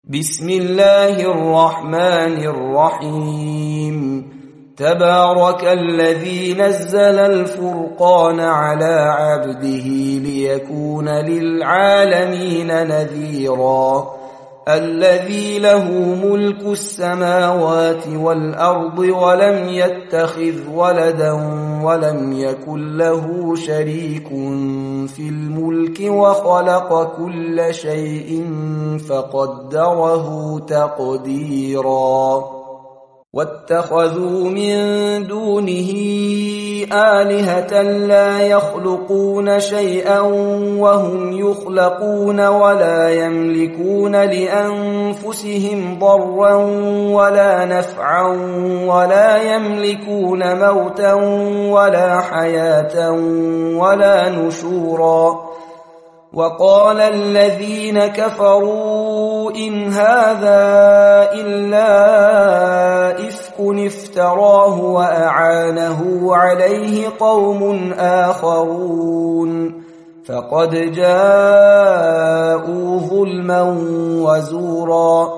بسم الله الرحمن الرحيم تبارك الذي نزل الفرقان على عبده ليكون للعالمين نذيرا الذي له ملك السماوات والأرض ولم يتخذ ولدا ولم يكن له شريك في الملك وخلق كل شيء فقدره تقديرا واتخذوا من دونه آلهة لا يخلقون شيئا وهم يخلقون ولا يملكون لأنفسهم ضرا ولا نفعا ولا يملكون موتا ولا حياة ولا نشورا وقال الذين كفروا إن هذا إلا إفك افتراه وأعانه عليه قوم آخرون فقد جاءوا ظلما وزورا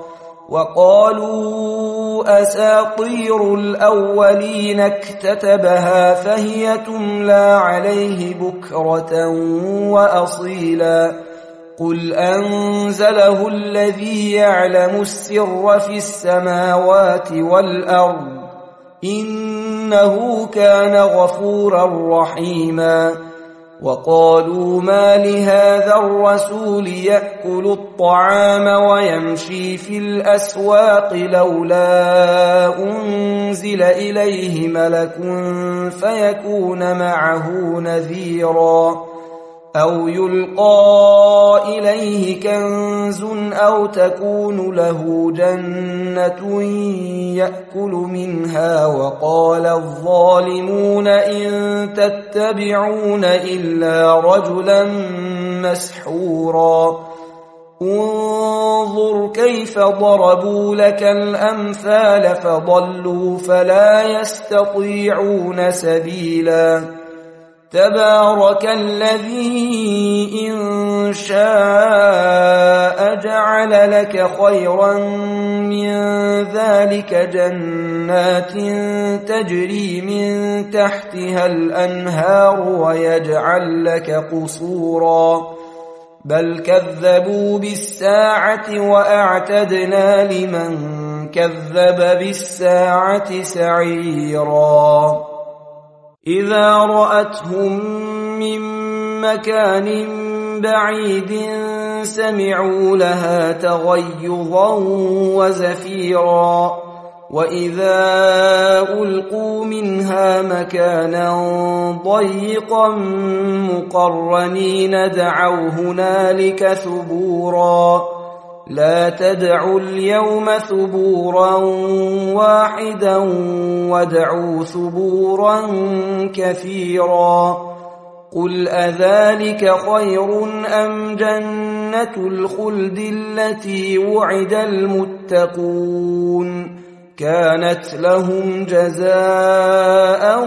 وقالوا أساطير الأولين اكتتبها فهي تملى عليه بكرة وأصيلا قل أنزله الذي يعلم السر في السماوات والأرض إنه كان غفورا رحيما وقالوا ما لهذا الرسول يأكل الطعام ويمشي في الأسواق لولا أنزل إليه ملك فيكون معه نذيرا أو يلقى إليه كنز أو تكون له جنة يأكل منها وقال الظالمون إن تتبعون إلا رجلا مسحورا انظر كيف ضربوا لك الأمثال فضلوا فلا يستطيعون سبيلا تبارك الذي إن شاء جعل لك خيرا من ذلك جنات تجري من تحتها الأنهار ويجعل لك قصورا بل كذبوا بالساعة وأعتدنا لمن كذب بالساعة سعيرا إذا رأتهم من مكان بعيد سمعوا لها تغيظا وزفيرا وإذا ألقوا منها مكانا ضيقا مقرنين دعوا هنالك ثبورا لا تدعوا اليوم ثبورا واحدا وادعوا ثبورا كثيرا قل أذلك خير أم جنة الخلد التي وعد المتقون كانت لهم جزاء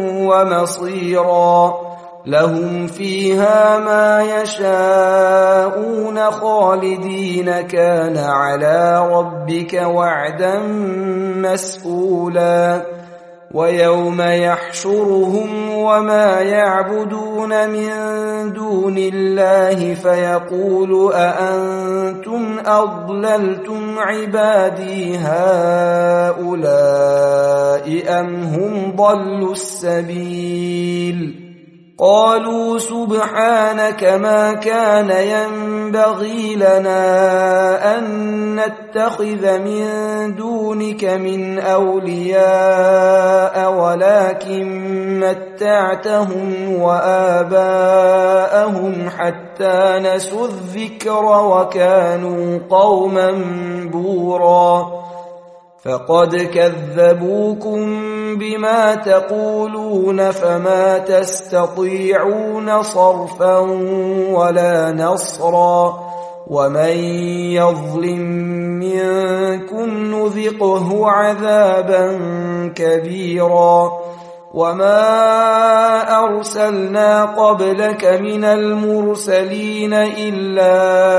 ومصيرا لهم فيها ما يشاءون خالدين كان على ربك وعدا مسئولا ويوم يحشرهم وما يعبدون من دون الله فيقول أأنتم أضللتم عبادي هؤلاء أم هم ضلوا السبيل قالوا سبحانك ما كان ينبغي لنا أن نتخذ من دونك من أولياء ولكن متعتهم وآباءهم حتى نسوا الذكر وكانوا قوما بورا فقد كذبوكم بما تقولون فما تستطيعون صرفا ولا نصرا ومن يظلم منكم نذقه عذابا كبيرا وما أرسلنا قبلك من المرسلين إلا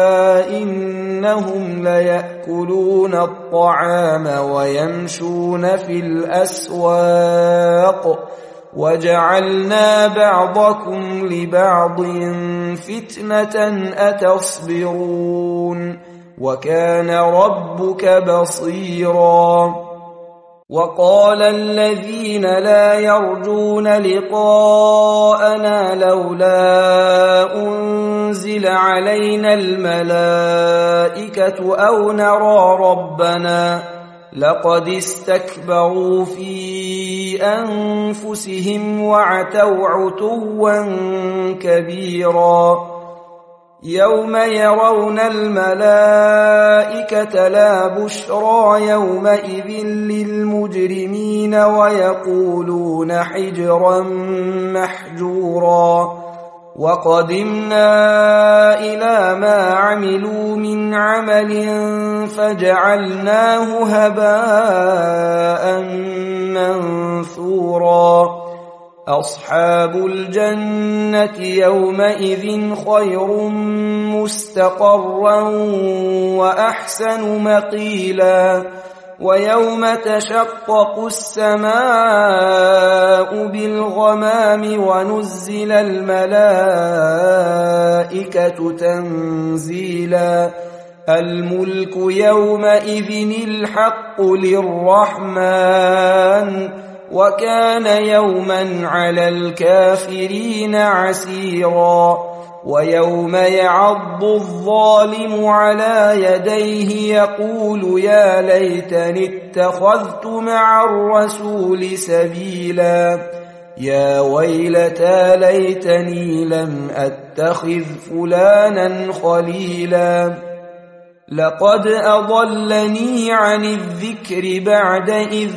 إنهم ليأكلون الطعام ويمشون في الأسواق وجعلنا بعضكم لبعض فتنة أتصبرون وكان ربك بصيرا. وقال الذين لا يرجون لقاءنا لولا أنزل علينا الملائكة أو نرى ربنا لقد استكبروا في أنفسهم وعتوا عتوا كبيرا. يوم يرون الملائكة لا بشرى يومئذ للمجرمين ويقولون حجرا محجورا. وقدمنا إلى ما عملوا من عمل فجعلناه هباء منثورا. أصحاب الجنة يومئذ خير مستقرا وأحسن مقيلا. ويوم تشقق السماء بالغمام ونزل الملائكة تنزيلا. الملك يومئذ الحق للرحمن وكان يوما على الكافرين عسيرا. ويوم يعض الظالم على يديه يقول يا ليتني اتخذت مع الرسول سبيلا. يا ويلتى ليتني لم أتخذ فلانا خليلا. لقد أضلني عن الذكر بعد إذ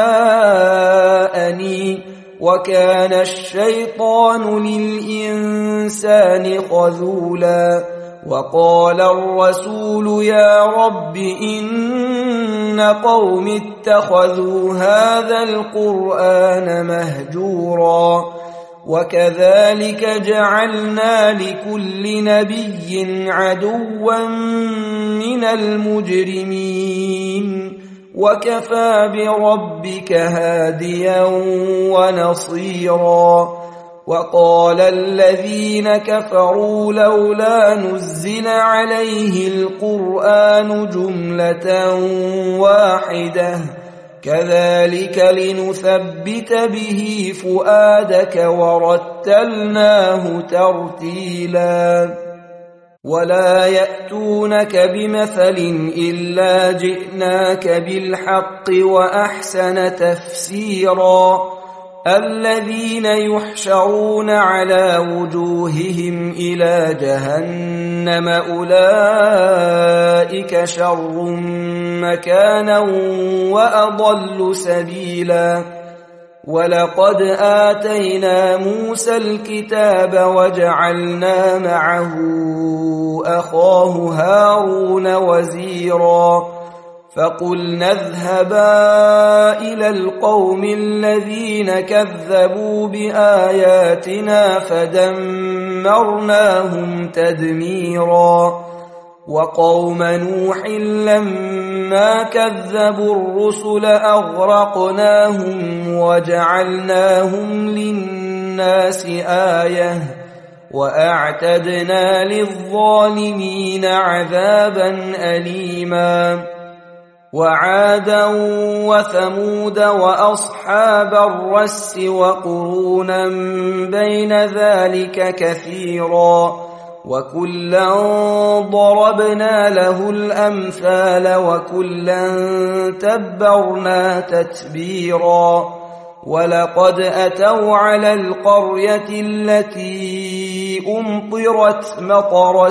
جاءني وكان الشيطان للإنسان خذولا. وقال الرسول يا رب إن قوم اتخذوا هذا القرآن مهجورا. وكذلك جعلنا لكل نبي عدوا من المجرمين وكفى بربك هاديا ونصيرا. وقال الذين كفروا لولا نزل عليه القرآن جملة واحدة كذلك لنثبت به فؤادك ورتلناه ترتيلا. ولا يأتونك بمثل إلا جئناك بالحق وأحسن تفسيرا. الذين يحشرون على وجوههم إلى جهنم أولئك شر مكانا وأضل سبيلا. ولقد آتينا موسى الكتاب وجعلنا معه أخاه هارون وزيرا. فقلنا اذهبا إلى القوم الذين كذبوا بآياتنا فدمرناهم تدميرا. وقوم نوح لما كذبوا الرسل أغرقناهم وجعلناهم للناس آية وأعتدنا للظالمين عذابا أليما. وعادا وثمود وأصحاب الرس وقرونا بين ذلك كثيرا. وكلا ضربنا له الأمثال وكلا تبرنا تتبيرا. ولقد أتوا على القرية التي أمطرت مطر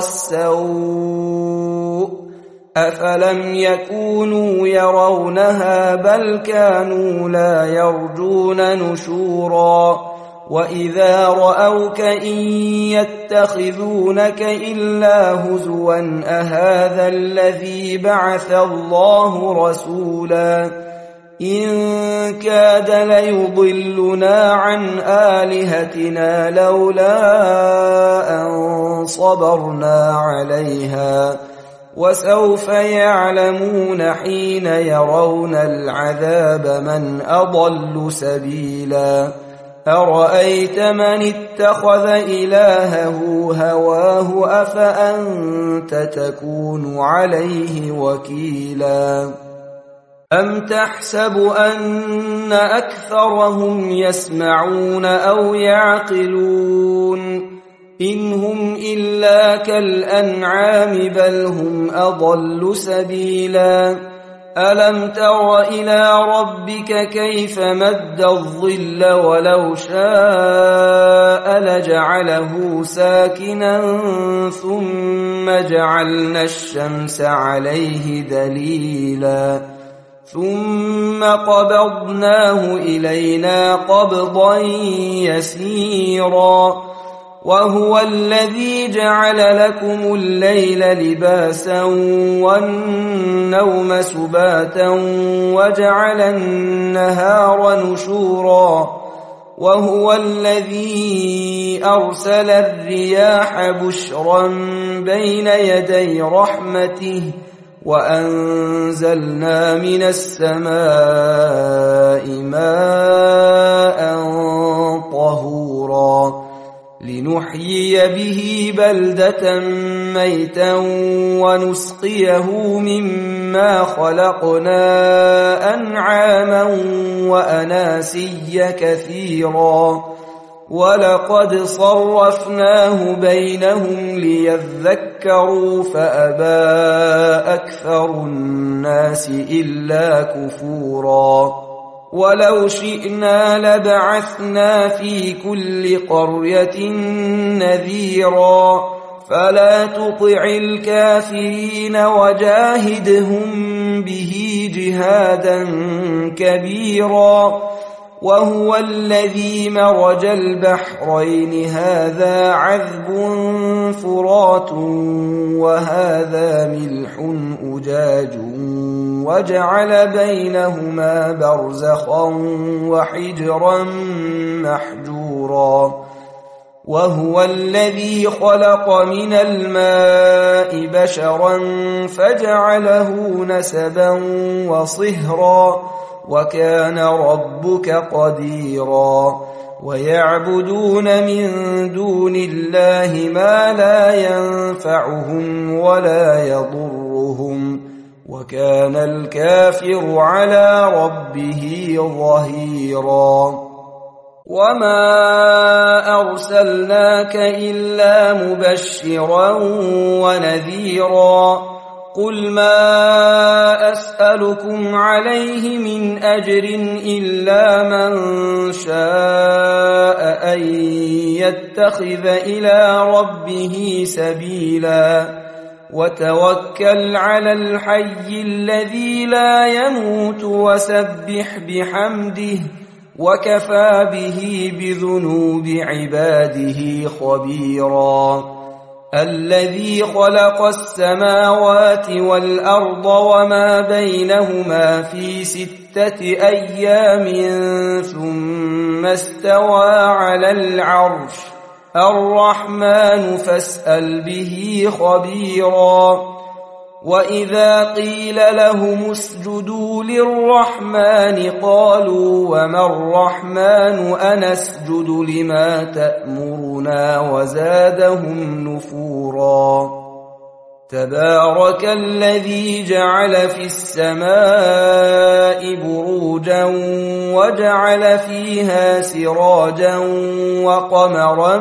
السوء أفلم يكونوا يرونها بل كانوا لا يرجون نشورا. وإذا رأوك إن يتخذونك إلا هزوا أهذا الذي بعث الله رسولا. إن كاد ليضلنا عن آلهتنا لولا أن صبرنا عليها وسوف يعلمون حين يرون العذاب من أضل سبيلا أرأيت من اتخذ إلهه هواه أفأنت تكون عليه وكيلا أم تحسب أن أكثرهم يسمعون أو يعقلون إن هم إلا كالأنعام بل هم أضل سبيلا ألم تر إلى ربك كيف مد الظل ولو شاء لجعله ساكنا ثم جعلنا الشمس عليه دليلا ثم قبضناه إلينا قبضا يسيرا وهو الذي جعل لكم الليل لباسا والنوم سباتا وجعل النهار نشورا وهو الذي أرسل الرياح بشرا بين يدي رحمته وأنزلنا من السماء ماء طهورا لنحيي به بلدة ميتا ونسقيه مما خلقنا أنعاما وأناسيا كثيرا ولقد صرفناه بينهم ليذكروا فأبى أكثر الناس إلا كفورا ولو شئنا لبعثنا في كل قرية نذيرا فلا تطع الكافرين وجاهدهم به جهادا كبيرا وهو الذي مرج البحرين هذا عذب فرات وهذا ملح أجاج وجعل بينهما برزخا وحجرا محجورا وهو الذي خلق من الماء بشرا فجعله نسبا وصهرا وكان ربك قديرا ويعبدون من دون الله ما لا ينفعهم ولا يضرهم وكان الكافر على ربه ظهيرا وما أرسلناك إلا مبشرا ونذيرا قل ما أسألكم عليه من أجر إلا من شاء أن يتخذ إلى ربه سبيلا وتوكل على الحي الذي لا يموت وسبح بحمده وكفى به بذنوب عباده خبيرا الذي خلق السماوات والأرض وما بينهما في 6 أيام ثم استوى على العرش الرحمن فاسأل به خبيرا وإذا قيل لهم اسجدوا للرحمن قالوا وما الرحمن أنسجد لما تأمرنا وزادهم نفورا تبارك الذي جعل في السماء بروجا وجعل فيها سراجا وقمرا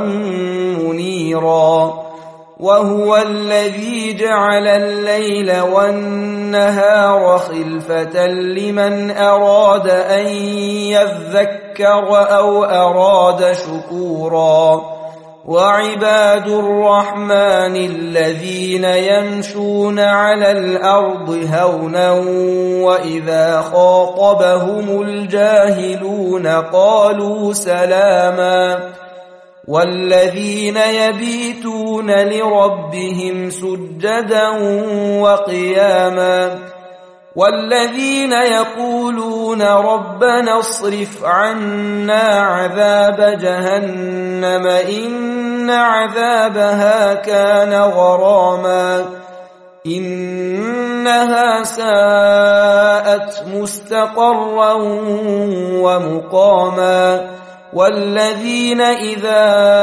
منيرا وهو الذي جعل الليل والنهار خلفة لمن أراد أن يذكر أو أراد شكورا وعباد الرحمن الذين يمشون على الأرض هونا وإذا خاطبهم الجاهلون قالوا سلاما والذين يبيتون لربهم سجدا وقياما والذين يقولون ربنا اصرف عنا عذاب جهنم إن عذابها كان غراما إنها ساءت مستقرا ومقاما والذين إذا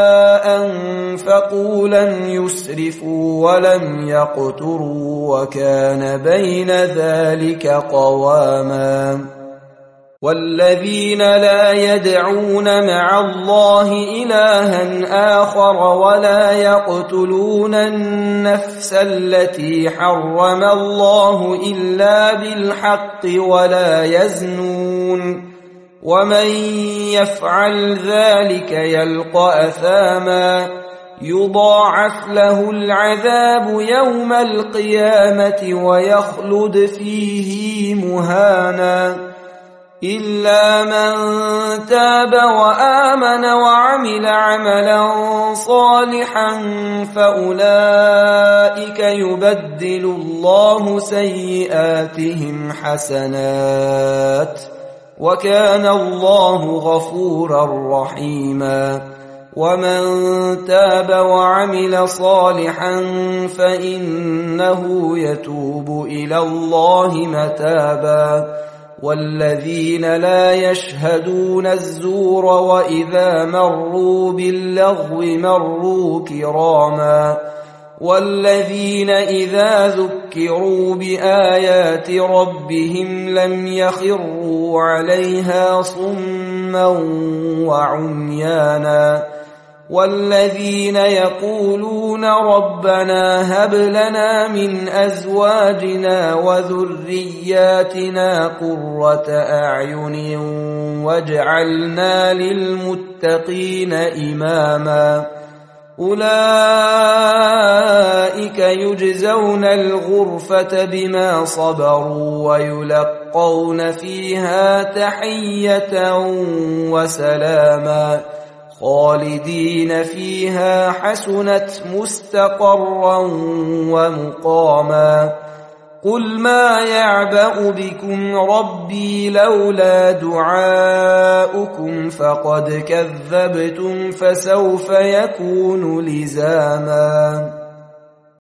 أنفقوا لم يسرفوا ولم يقتروا وكان بين ذلك قواما والذين لا يدعون مع الله إلها آخر ولا يقتلون النفس التي حرم الله إلا بالحق ولا يزنون ومن يفعل ذلك يلقى أثاما يضاعف له العذاب يوم القيامة ويخلد فيه مهانا إلا من تاب وآمن وعمل عملا صالحا فأولئك يبدل الله سيئاتهم حسنات وكان الله غفورا رحيما ومن تاب وعمل صالحا فإنه يتوب إلى الله متابا والذين لا يشهدون الزور وإذا مروا باللغو مروا كراما والذين إذا ذكروا بآيات ربهم لم يخروا عليها صما وعميانا والذين يقولون ربنا هب لنا من أزواجنا وذرياتنا قرة أعين واجعلنا للمتقين إماما أولئك يجزون الغرفة بما صبروا ويلقون فيها تحية وسلاما خالدين فيها حسنت مستقرا ومقاما قل ما يعبأ بكم ربي لولا دعاؤكم فقد كذبتم فسوف يكون لزاما